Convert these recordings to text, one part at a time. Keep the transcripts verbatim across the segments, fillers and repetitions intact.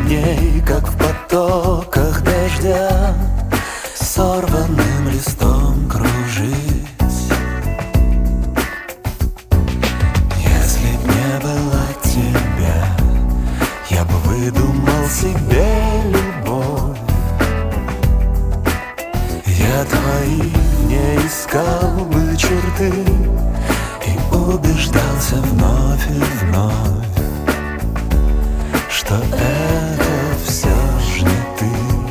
ней, как в потоках дождя, сорванным листом кружить. Если б не было тебя, я бы выдумал себе любовь. Я твои не искал бы черты и убеждался вновь и вновь, что это все ж не ты.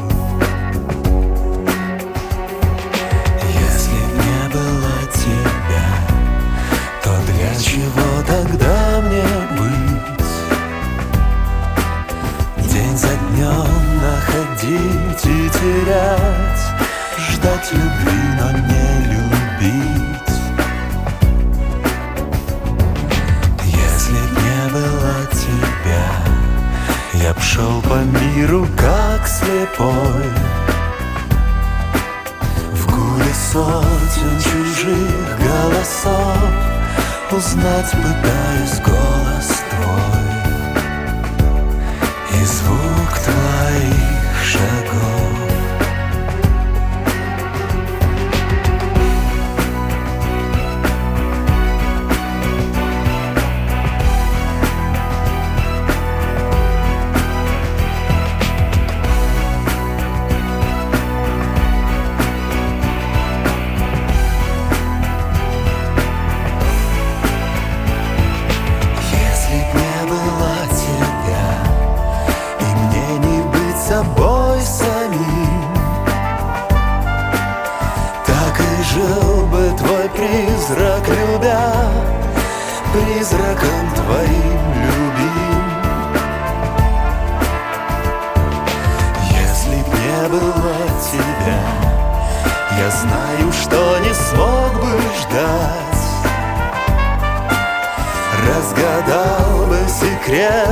Если б не было тебя, то для чего тогда мне быть? День за днем находить и терять, ждать любви, но не любить. Если б не было тебя, я б шел по миру как слепой, в гуле сотен чужих голосов узнать пытаюсь голос твой и звук твоих шагов. Собой самим, так и жил бы твой призрак, любя, призраком твоим любим. Если б не было тебя, я знаю, что не смог бы ждать, разгадал бы секрет